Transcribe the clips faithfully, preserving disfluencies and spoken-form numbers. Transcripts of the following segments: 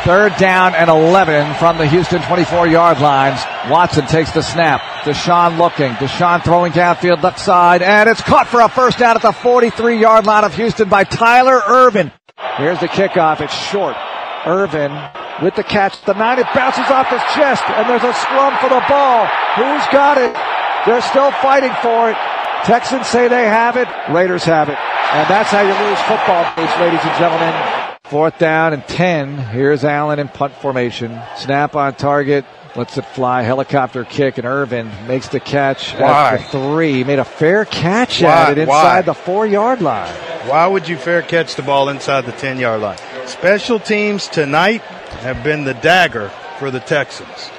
Third down and eleven from the Houston twenty-four-yard lines. Watson takes the snap. Deshaun looking. Deshaun throwing downfield left side, and it's caught for a first down at the forty-three-yard line of Houston by Tyler Ervin. Here's the kickoff. It's short. Ervin with the catch at the nine. It bounces off his chest, and there's a scrum for the ball. Who's got it? They're still fighting for it. Texans say they have it. Raiders have it. And that's how you lose football games, ladies and gentlemen. Fourth down and ten. Here's Allen in punt formation. Snap on target. Lets it fly. Helicopter kick, and Ervin makes the catch Why? at the three. He made a fair catch Why? at it inside Why? the four-yard line. Why would you fair catch the ball inside the ten-yard line? Special teams tonight have been the dagger for the Texans.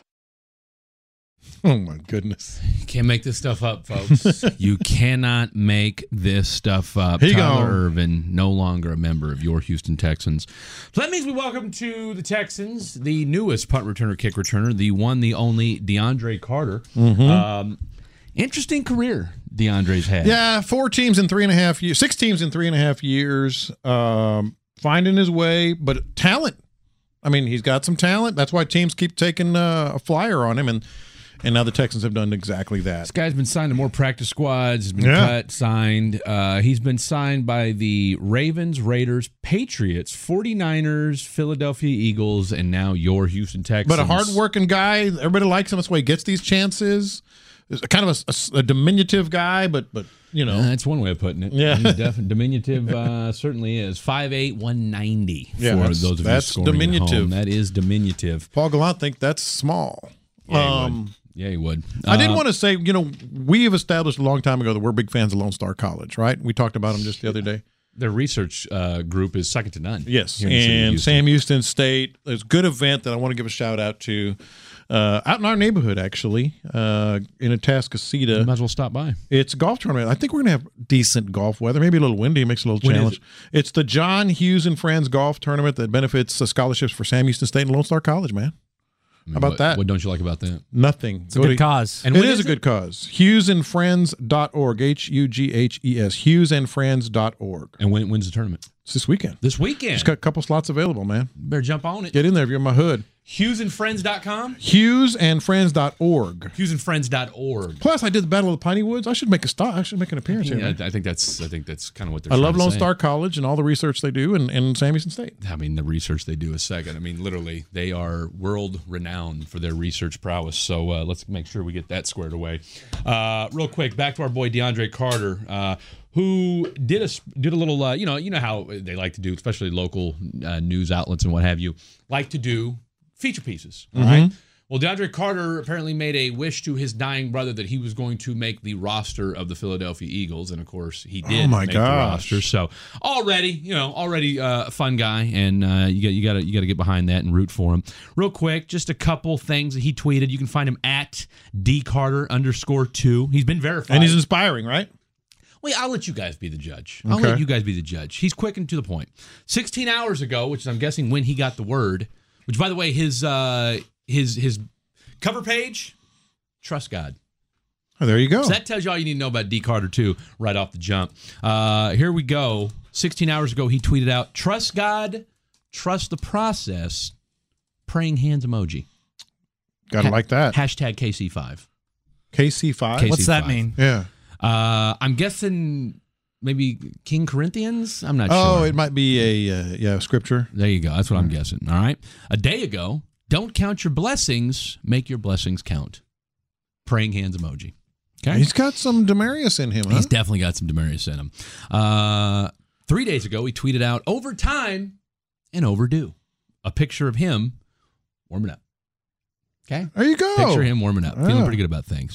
Oh, my goodness. You can't make this stuff up, folks. You cannot make this stuff up. He Tyler gone. Ervin, no longer a member of your Houston Texans. So that means we welcome to the Texans the newest punt returner, kick returner, the one, the only DeAndre Carter. Mm-hmm. Um, interesting career DeAndre's had. Yeah, four teams in three and a half years, six teams in three and a half years, um, finding his way, but talent. I mean, he's got some talent. That's why teams keep taking uh, a flyer on him, and and now the Texans have done exactly that. This guy's been signed to more practice squads, has been Yeah. cut, signed. Uh, he's been signed by the Ravens, Raiders, Patriots, forty-niners, Philadelphia Eagles, and now your Houston Texans. But a hard-working guy. Everybody likes him. That's why he gets these chances. He's kind of a, a, a diminutive guy, but but you know. Uh, that's one way of putting it. Yeah. Def- diminutive uh, certainly is. five eight, one ninety Yeah, for that's- those of that's you scoring at diminutive. home. That is diminutive. Paul Gallant think that's small. Yeah, he um, would. Yeah, he would. I did Uh, want to say, you know, we have established a long time ago that we're big fans of Lone Star College, right? We talked about them just the other day. Their research uh, group is second to none. Yes, here in the city of and Houston. Sam Houston State. There's a good event that I want to give a shout out to. Uh, out in our neighborhood, actually, uh, in You Atascocita. might as well stop by. It's a golf tournament. I think we're going to have decent golf weather, maybe a little windy, makes it a little When is challenge. it? It's the John Hughes and Friends Golf Tournament that benefits uh, scholarships for Sam Houston State and Lone Star College, man. How about what, that? What don't you like about that? Nothing. It's a good cause. And It when is is a good cause. Hughes and Friends dot org. H U G H E S. Hughes and Friends dot org. And when when's the tournament? It's this weekend. This weekend. Just got a couple slots available, man. Better jump on it. Get in there if you're in my hood. Hughes and Friends dot com? Hughes and Friends dot org. Hughes and Friends dot org. Plus, I did the Battle of the Piney Woods. I should make a stop. I should make an appearance Yeah, here. man. I think that's I think that's kind of what they're I trying love to Lone say. Star College and all the research they do, and, and Sam Houston State. I mean, the research they do is second. I mean, literally, they are world renowned for their research prowess. So uh, let's make sure we get that squared away. Uh, real quick, back to our boy DeAndre Carter, uh, who did a did a little. Uh, you know, you know how they like to do, especially local uh, news outlets and what have you, like to do feature pieces. All right. Well, DeAndre Carter apparently made a wish to his dying brother that he was going to make the roster of the Philadelphia Eagles, and of course, he did Oh, my make gosh. the roster. So already, you know, already uh, a fun guy, and uh, you got you got to you got to get behind that and root for him. Real quick, just a couple things that he tweeted. You can find him at dcarter underscore two. He's been verified. And he's inspiring, right? Wait, I'll let you guys be the judge. I'll Okay. let you guys be the judge. He's quick and to the point. sixteen hours ago, which is I'm guessing when he got the word. Which, by the way, his uh, his his cover page, trust God. Oh, there you go. So that tells you all you need to know about D. Carter, too, right off the jump. Uh, here we go. sixteen hours ago, he tweeted out, trust God, trust the process, praying hands emoji. Gotta Ha- like that. Hashtag K C five. K C five. K C What's that five. mean? Yeah. Uh, I'm guessing maybe King Corinthians? I'm not Oh, sure. it might be a uh, yeah scripture. There you go. That's what I'm guessing. All right. A day ago, don't count your blessings, make your blessings count. Praying hands emoji. Okay. He's got some Demarius in him, huh? He's definitely got some Demarius in him. Uh, three days ago, he tweeted out overtime and overdue. A picture of him warming up. Okay. There you go. Picture him warming up. Feeling Yeah. pretty good about things.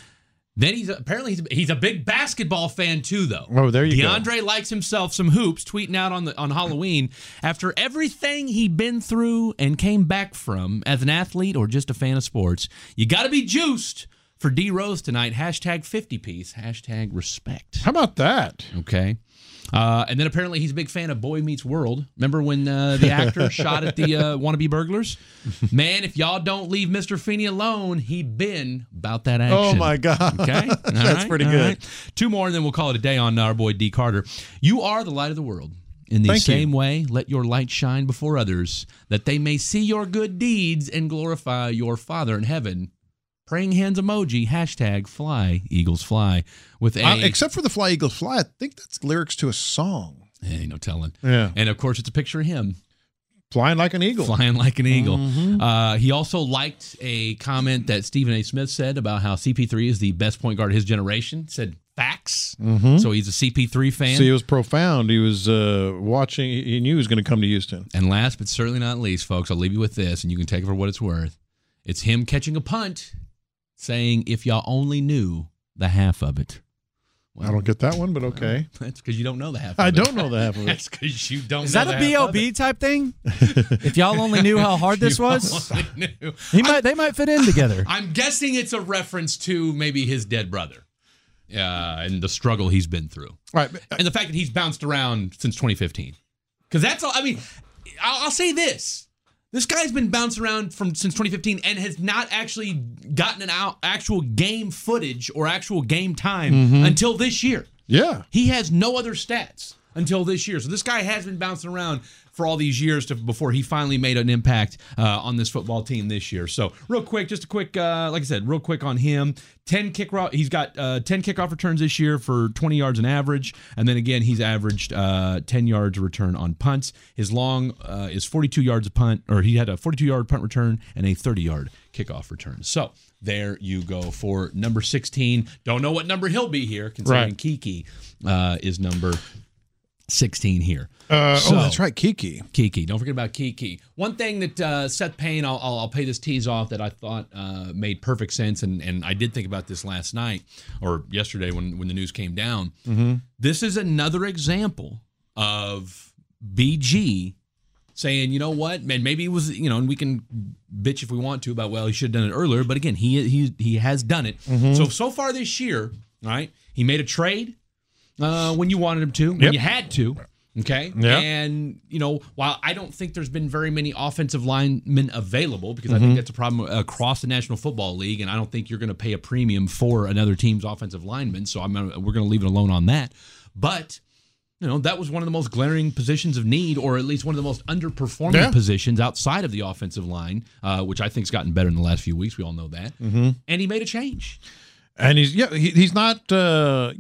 Then he's apparently he's, he's a big basketball fan too, though. Oh, there you go. DeAndre likes himself some hoops, tweeting out on the on Halloween after everything he'd been through and came back from as an athlete or just a fan of sports. You got to be juiced for D Rose tonight. Hashtag fifty piece. Hashtag respect. How about that? Okay. Uh, and then apparently he's a big fan of Boy Meets World. Remember when uh, the actor shot at the uh, wannabe burglars? Man, if y'all don't leave Mister Feeney alone, he been about that action. Oh my God. Okay, All That's right, pretty all good. right. Two more, and then we'll call it a day on our boy D. Carter. You are the light of the world. In the Thank same you. way, let your light shine before others, that they may see your good deeds and glorify your Father in heaven. Praying hands emoji, hashtag fly, Eagles fly. With a, Uh, except for the Fly Eagles Fly, I think that's lyrics to a song. hey, no telling. Yeah. And of course, it's a picture of him Flying like an eagle. flying like an eagle. Mm-hmm. Uh, he also liked a comment that Stephen A. Smith said about how C P three is the best point guard of his generation. Said facts. Mm-hmm. So he's a C P three fan. See, it was profound. He was uh, watching. He knew he was going to come to Houston. And last but certainly not least, folks, I'll leave you with this, and you can take it for what it's worth. It's him catching a punt, saying, if y'all only knew the half of it. Well, I don't get that one, but okay. That's because you don't know the half of I it. don't know the half of it. That's because you don't Is know that a the B half O of B it. type thing? If y'all only knew how hard this You was, only knew. he might they might fit in together. I'm guessing it's a reference to maybe his dead brother uh, and the struggle he's been through. All right. but- And the fact that he's bounced around since twenty fifteen. Because that's all, I mean, I'll, I'll say this. This guy's been bouncing around from since twenty fifteen and has not actually gotten an out, actual game footage or actual game time Mm-hmm. until this year. Yeah. He has no other stats until this year. So this guy has been bouncing around for all these years to, before he finally made an impact uh, on this football team this year. So real quick, just a quick, uh, like I said, real quick on him. ten kick ro- He's got uh, ten kickoff returns this year for twenty yards an average. And then again, he's averaged uh, ten yards a return on punts. His long uh, is forty-two yards a punt, or he had a forty-two yard punt return and a thirty yard kickoff return. So there you go for number sixteen. Don't know what number he'll be here, considering Right. Kiki uh, is number sixteen here. Uh, So- oh, that's right. Kiki. Kiki. Don't forget about Kiki. One thing that uh, Seth Payne, I'll, I'll, I'll pay this tease off that I thought uh, made perfect sense, and, and I did think about this last night or yesterday when, when the news came down. Mm-hmm. This is another example of B G saying, you know what, man, maybe it was, you know, and we can bitch if we want to about, well, he should have done it earlier, but again, he he he has done it. Mm-hmm. So, so far this year, all right, he made a trade uh, when you wanted him to, when Yep. you had to. Okay. Yeah. And, you know, while I don't think there's been very many offensive linemen available, because I think that's a problem across the National Football League, and I don't think you're going to pay a premium for another team's offensive lineman. So I'm gonna, we're going to leave it alone on that. But, you know, that was one of the most glaring positions of need, or at least one of the most underperforming Yeah. positions outside of the offensive line, uh, which I think has gotten better in the last few weeks. We all know that. Mm-hmm. And he made a change. And he's yeah, he, he's not. Uh,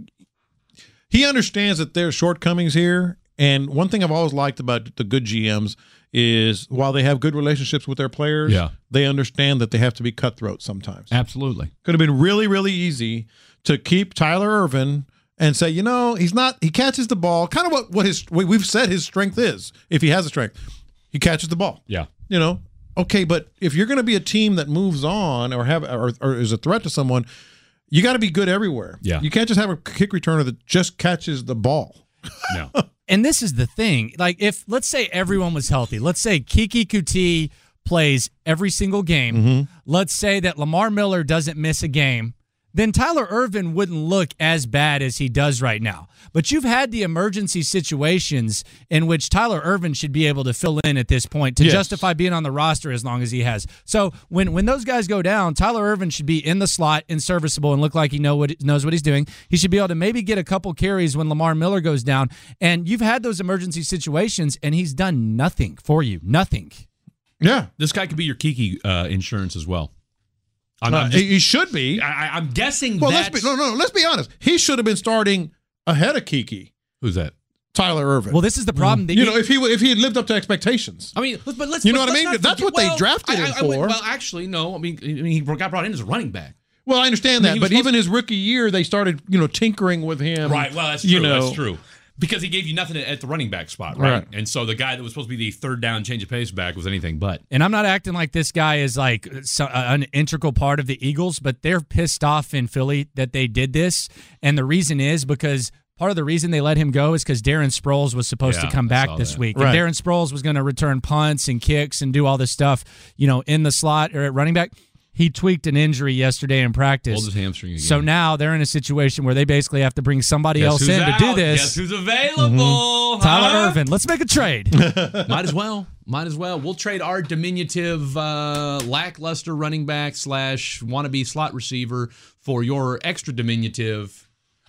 he understands that there's shortcomings here. And one thing I've always liked about the good G Ms is while they have good relationships with their players, Yeah. they understand that they have to be cutthroat sometimes. Absolutely. Could have been really, really easy to keep Tyler Irvin and say, you know, he's not. He catches the ball. Kind of what what his what we've said his strength is. If he has a strength, he catches the ball. Yeah. You know, okay, but if you're going to be a team that moves on or have or, or is a threat to someone, you got to be good everywhere. Yeah. You can't just have a kick returner that just catches the ball. No. And this is the thing. Like, if, let's say everyone was healthy. Let's say Kiki Kuti plays every single game. Mm-hmm. Let's say that Lamar Miller doesn't miss a game. Then Tyler Irvin wouldn't look as bad as he does right now. But you've had the emergency situations in which Tyler Irvin should be able to fill in at this point to Yes. justify being on the roster as long as he has. So when when those guys go down, Tyler Irvin should be in the slot and serviceable and look like he know what knows what he's doing. He should be able to maybe get a couple carries when Lamar Miller goes down. And you've had those emergency situations, and he's done nothing for you. Nothing. Yeah, This guy could be your Kiki uh, insurance as well. I'm, uh, I'm just- he he should be. I, I'm guessing Well, that's... let's be no, no. Let's be honest. He should have been starting ahead of Kiki, Who's that? Tyler Irvin. Well, this is the problem. That you know, if he would- if he had lived up to expectations. I mean, let's- but let's. You know but what I let's mean? not That's forget- what they well, drafted I, him I, I would- for. Well, actually, no. I mean, I mean, he got brought in as a running back. Well, I understand I mean, he that, was but even supposed- his rookie year, they started you know tinkering with him. Right. Well, that's true. You know, That's true. Because he gave you nothing at the running back spot, right? Right. And so the guy that was supposed to be the third down change of pace back was anything but. And I'm not acting like this guy is like so, uh, an integral part of the Eagles, but they're pissed off in Philly that they did this. And the reason is because part of the reason they let him go is because Darren Sproles was supposed Yeah, to come I back saw this that. week. Right. And Darren Sproles was going to return punts and kicks and do all this stuff, you know, in the slot or at running back. He tweaked an injury yesterday in practice. Pulled his hamstring again. So now they're in a situation where they basically have to bring somebody Guess else who's in out? to do this. Guess who's available? Tyler huh? Irvin. Let's make a trade. Might as well. Might as well. We'll trade our diminutive, uh, lackluster running back slash wannabe slot receiver for your extra diminutive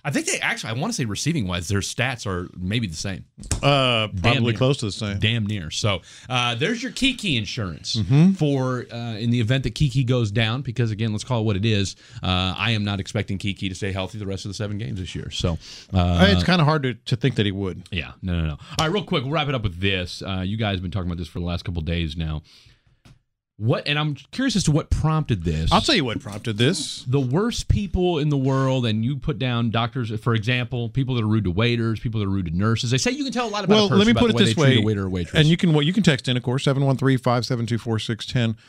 I think they actually, I want to say receiving wise, their stats are maybe the same. Uh, probably near. close to the same. Damn near. So uh, there's your Kiki insurance Mm-hmm. for uh, in the event that Kiki goes down, because again, let's call it what it is. Uh, I am not expecting Kiki to stay healthy the rest of the seven games this year. So uh, it's kind of hard to, to think that he would. yeah, no, no, no. All right, real quick, we'll wrap it up with this. Uh, you guys have been talking about this for the last couple of days now. What, and I'm curious as to what prompted this. I'll tell you what prompted this. The worst people in the world, and you put down doctors, for example, people that are rude to waiters, people that are rude to nurses. They say you can tell a lot about Well, a person let me about put the it way this they treat way, a waiter or waitress. and you can well, you can text in, of course, seven one three, five seven two, four six one zero.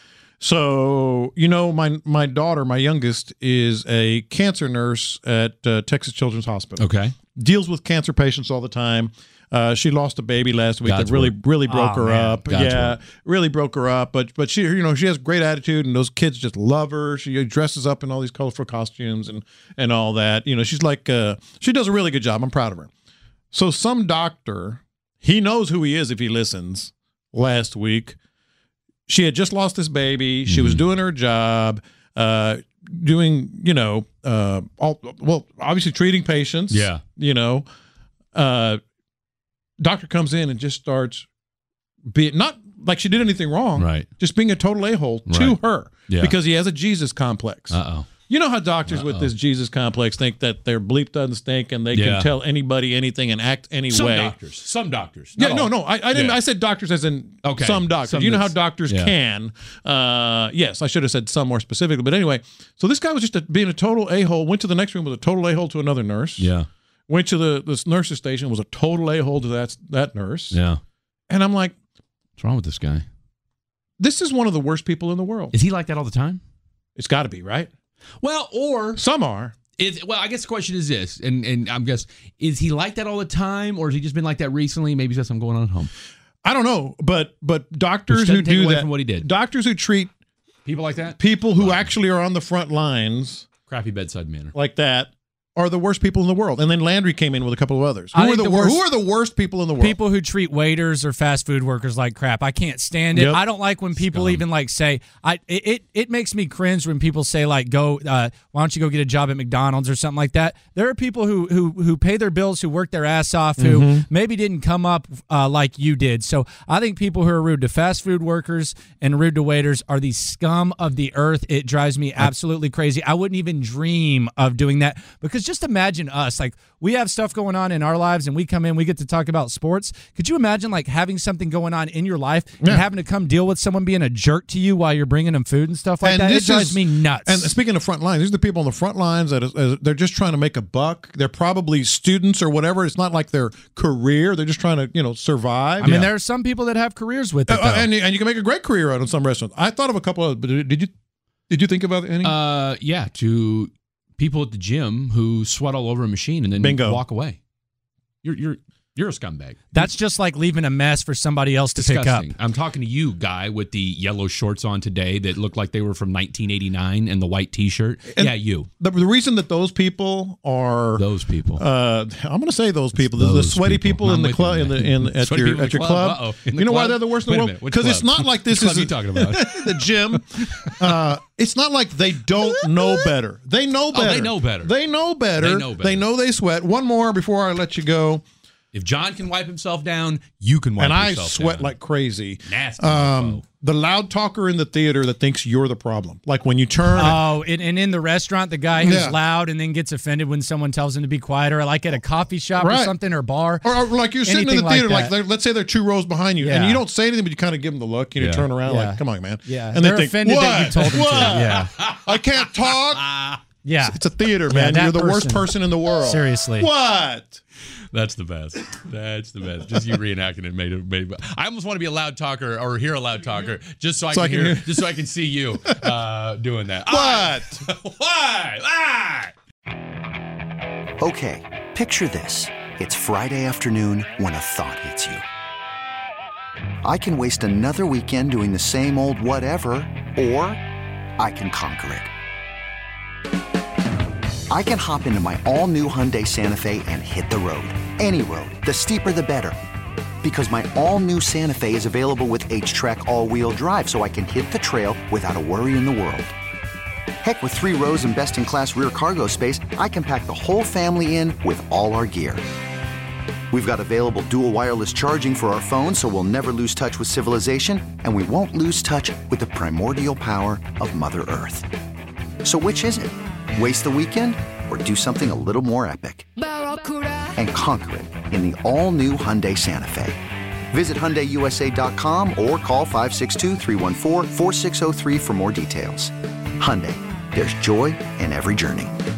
So, you know, my my daughter, my youngest, is a cancer nurse at uh, Texas Children's Hospital. Okay. Deals with cancer patients all the time. Uh, she lost a baby last week God's that really, word. really broke Oh, her man. up. God's yeah, word. really broke her up. But but she, you know, she has great attitude, and those kids just love her. She dresses up in all these colorful costumes and and all that. You know, she's like, uh, she does a really good job. I'm proud of her. So some doctor, he knows who he is if he listens. Last week, she had just lost this baby. She Mm-hmm. was doing her job, uh, doing, you know, uh, all well, obviously treating patients. Yeah. You know, uh, doctor comes in and just starts being not like she did anything wrong, Right. just being a total a-hole to Right. her Yeah. because he has a Jesus complex. Uh-oh. You know how doctors with this Jesus complex think that their bleep doesn't stink and they Yeah. can tell anybody anything and act any Some way. doctors. Some doctors. Yeah, Not no, all. no. I, I didn't. Yeah. I said doctors as in Okay. some doctors. Some you know how that's- doctors yeah. can. Uh, yes, I should have said some more specifically. But anyway, so this guy was just a, being a total a-hole. Went to the next room, was a total a-hole to another nurse. Yeah. Went to the this nurse's station, was a total a-hole to that that nurse. Yeah. And I'm like, What's wrong with this guy? this is one of the worst people in the world. Is he like that all the time? It's got to be, right? Well, or Some are. is well, I guess the question is this, and and I'm guess is he like that all the time, or has he just been like that recently? Maybe he's got something going on at home. I don't know, but but doctors Which who doesn't take do away that, from what he did. doctors who treat People like that, people who actually are on the front lines crappy bedside manner. like that are the worst people in the world. And then Landry came in with a couple of others. Who I are think the, the wor- worst- Who are the worst people in the world? People who treat waiters or fast food workers like crap. I can't stand it. Yep. I don't like when people Scum. even like say I it, it it makes me cringe when people say like go uh, why don't you go get a job at McDonald's or something like that. There are people who who who pay their bills, who work their ass off, who Mm-hmm. maybe didn't come up uh, like you did. So I think people who are rude to fast food workers and rude to waiters are the scum of the earth. It drives me absolutely crazy. I wouldn't even dream of doing that, because just imagine us, like we have stuff going on in our lives and we come in, we get to talk about sports. Could you imagine like having something going on in your life and Yeah. having to come deal with someone being a jerk to you while you're bringing them food and stuff like And that? It this drives is- me nuts. And speaking of front lines, these are the people on the front lines that is, is- they're just trying to make a buck. They're probably students or whatever. It's not like their career. They're just trying to, you know, survive. I mean, there are some people that have careers with it. Uh, though. and and you can make a great career out of some restaurants. I thought of a couple of. But did you did you think about any? Uh, yeah, to people at the gym who sweat all over a machine and then Bingo. walk away. You're you're you're a scumbag. That's just like leaving a mess for somebody else to pick up. Disgusting. I'm talking to you, guy, with the yellow shorts on today that looked like they were from nineteen eighty-nine and the white T-shirt. And- yeah, you. the, the reason that those people are. Those people. Uh, I'm going to say those people, the, the Those sweaty people. people, I'm in the with club, you, in the man. in at Sweaty your people in at the your club? club. Uh-oh. In the You know why club? they're the worst in Wait the a world? minute. Which Because it's club? not like this Which is club a- you talking about? the gym. Uh, it's not like they don't know better. They know Oh, better. they know better. They know better. They know better. They know they sweat. One more before I let you go. If John can wipe himself down, you can wipe And I yourself sweat down. like crazy. Nasty Um, mofo. the loud talker in the theater that thinks you're the problem. Like when you turn. Oh, and, and in the restaurant, the guy who's Yeah. loud and then gets offended when someone tells him to be quiet, or like at a coffee shop or Right. something or bar. Or, or like you're sitting in Anything the theater, like like, that. they're- let's say they're two rows behind you, and Yeah. you don't say anything, but you kind of give them the look, and you Yeah. turn around Yeah. like, "Come on, man!" Yeah. and They're they think, offended what? that you told them to. What? Yeah. I can't talk. Yeah. It's a theater, man. that You're the worst person. person in the world. Seriously. What? That's the best. That's the best. Just you reenacting it made it. Made it I almost want to be a loud talker or hear a loud talker just so I So can, I can hear, hear- just so I can see you uh, doing that. What? Why? Why? Okay, picture this. It's Friday afternoon when a thought hits you. I can waste another weekend doing the same old whatever, or I can conquer it. I can hop into my all-new Hyundai Santa Fe and hit the road. Any road. The steeper, the better. Because my all-new Santa Fe is available with H-Track all-wheel drive, so I can hit the trail without a worry in the world. Heck, with three rows and best-in-class rear cargo space, I can pack the whole family in with all our gear. We've got available dual wireless charging for our phones, so we'll never lose touch with civilization, and we won't lose touch with the primordial power of Mother Earth. So which is it? Waste the weekend or do something a little more epic? And conquer it in the all-new Hyundai Santa Fe. Visit Hyundai U S A dot com or call five six two, three one four, four six zero three for more details. Hyundai, there's joy in every journey.